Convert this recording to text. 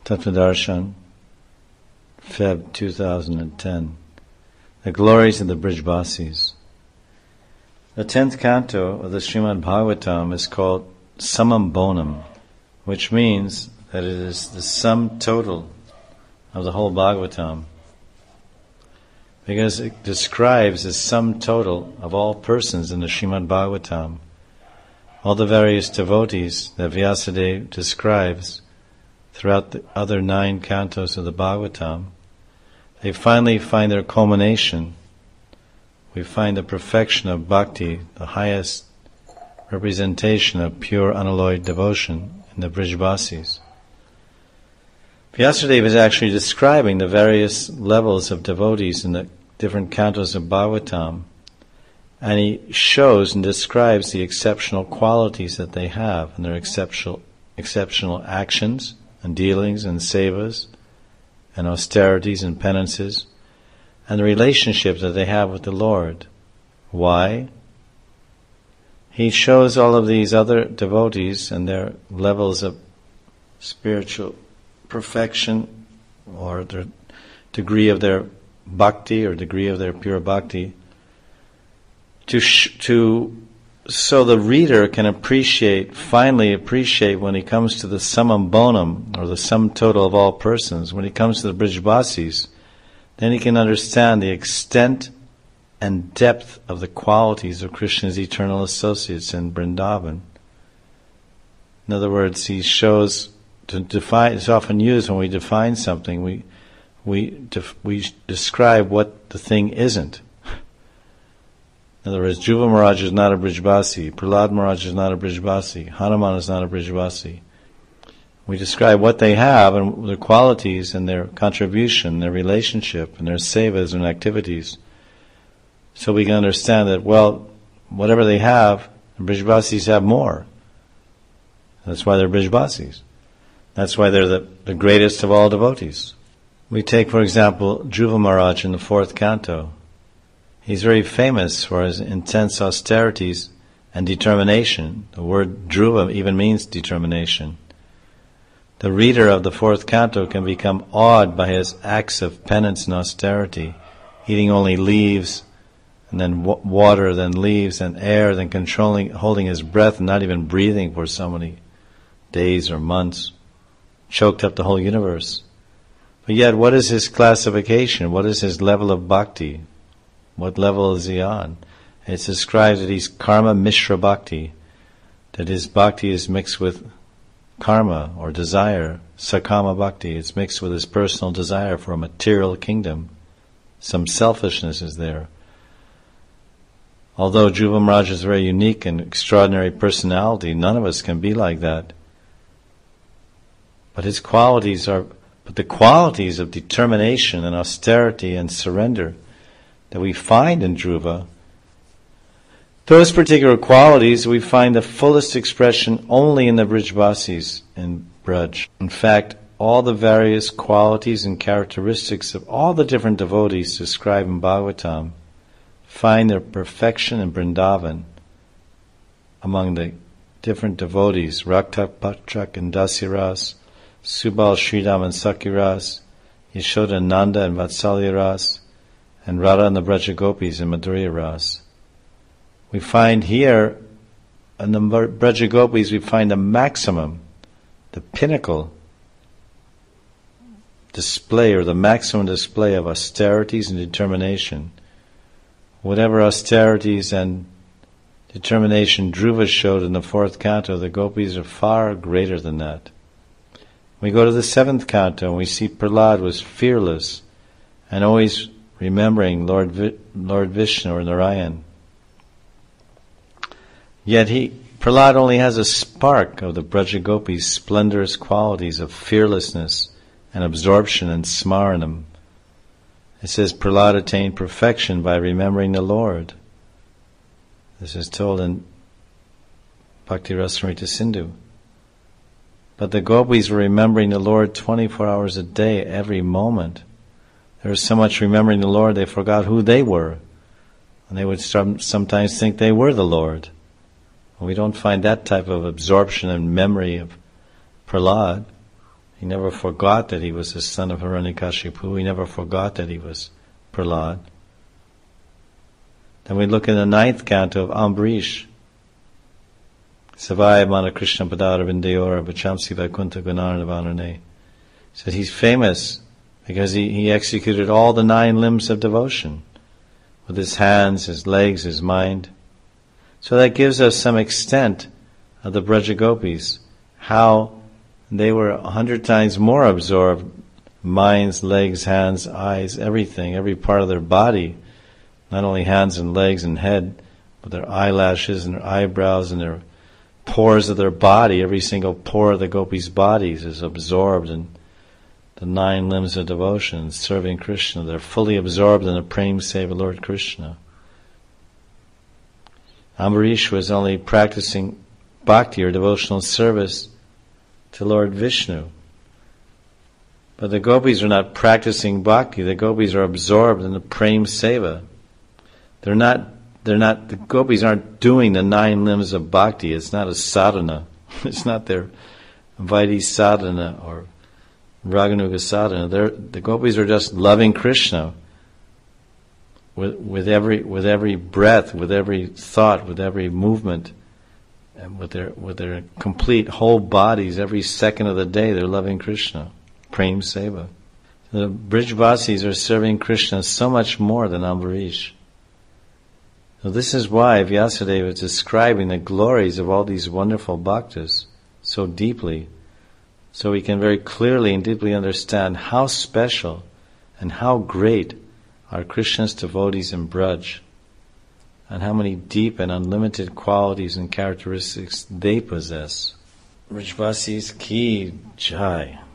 Tattvadarshan, Feb 2010. The Glories of the Brijbasis. The 10th canto of the Srimad Bhagavatam is called Samam Bonam, which means that it is the sum total of the whole Bhagavatam, because it describes the sum total of all persons in the Srimad Bhagavatam. All the various devotees that Vyasadeva describes throughout the other 9 cantos of the Bhagavatam, they finally find their culmination. We find the perfection of bhakti, the highest representation of pure unalloyed devotion in the Brijbasis. Vyasadeva is actually describing the various levels of devotees in the different cantos of Bhagavatam, and he shows and describes the exceptional qualities that they have and their exceptional actions and dealings and sevas and austerities and penances and the relationship that they have with the Lord. Why? He shows all of these other devotees and their levels of spiritual perfection or their degree of their bhakti or degree of their pure bhakti so the reader can finally appreciate when he comes to the summum bonum, or the sum total of all persons, when he comes to the Brijbasis, then he can understand the extent and depth of the qualities of Krishna's eternal associates in Vrindavan. In other words, he shows, to define, it's often used when we define something, we describe what the thing isn't. In other words, Dhruva Maharaj is not a Brijbasi, Prahlad Maharaj is not a Brijbasi, Hanuman is not a Brijbasi. We describe what they have and their qualities and their contribution, their relationship and their sevas and activities, so we can understand that, well, whatever they have, the Brijbasis have more. That's why they're Brijbasis. That's why they're the greatest of all devotees. We take, for example, Dhruva Maharaj in the 4th canto. He's very famous for his intense austerities and determination. The word Dhruva even means determination. The reader of the 4th canto can become awed by his acts of penance and austerity, eating only leaves, and then water, then leaves, and air, then holding his breath and not even breathing for so many days or months, choked up the whole universe. But yet, what is his classification? What is his level of bhakti? What level is he on? It's described that he's karma mishra bhakti, that his bhakti is mixed with karma or desire, sakama bhakti. It's mixed with his personal desire for a material kingdom. Some selfishness is there. Although Dhruva Maharaj is a very unique and extraordinary personality, none of us can be like that. But the qualities of determination and austerity and surrender that we find in Dhruva, those particular qualities we find the fullest expression only in the Brijbasis in Braj. In fact, all the various qualities and characteristics of all the different devotees described in Bhagavatam find their perfection in Vrindavan among the different devotees, Raktak, Patrak and Dasiras, Subal, Sridham and Sakiras, Yashoda, Nanda and Vatsalya Ras, and Radha and the Brajagopis in Madhurya Ras. We find here, in the Brajagopis, we find the maximum, the pinnacle display, or the maximum display of austerities and determination. Whatever austerities and determination Dhruva showed in the 4th canto, the gopis are far greater than that. We go to the 7th canto and we see Prahlad was fearless and always remembering Lord Vishnu or Narayan. Yet Prahlad only has a spark of the Brajagopis' splendorous qualities of fearlessness and absorption and smaranam. It says Prahlad attained perfection by remembering the Lord. This is told in Bhakti Rasamrita Sindhu. But the gopis were remembering the Lord 24 hours a day, every moment. There was so much remembering the Lord, they forgot who they were. And they would sometimes think they were the Lord. We don't find that type of absorption and memory of Prahlad. He never forgot that he was the son of Hiranyakashipu. He never forgot that he was Prahlad. Then we look in the 9th canto of Ambarish. Savaya Mana Krishna Padara Vindayora Vachamsi Vaikuntha Gunarnavanane. Said he's famous because he executed all the 9 limbs of devotion with his hands, his legs, his mind. So that gives us some extent of the Braja Gopis, how they were 100 times more absorbed, minds, legs, hands, eyes, everything, every part of their body, not only hands and legs and head, but their eyelashes and their eyebrows and their pores of their body, every single pore of the gopis' bodies is absorbed in the 9 limbs of devotion, serving Krishna. They're fully absorbed in the Prem Seva Lord Krishna. Ambarish was only practicing bhakti or devotional service to Lord Vishnu. But the gopis are not practicing bhakti. The gopis are absorbed in the Prem Seva. The gopis aren't doing the 9 limbs of bhakti. It's not a sadhana. It's not their Vaidhi sadhana or Raganuga sadhana. The gopis are just loving Krishna with every breath, with every thought, with every movement, and with their complete whole bodies. Every second of the day, they're loving Krishna. Prem Seva. The Brijvasis are serving Krishna so much more than Ambarish. So this is why Vyasadeva is describing the glories of all these wonderful bhaktas so deeply, so we can very clearly and deeply understand how special and how great are Krishna's devotees in Braj, and how many deep and unlimited qualities and characteristics they possess. Brijvasis ki jai.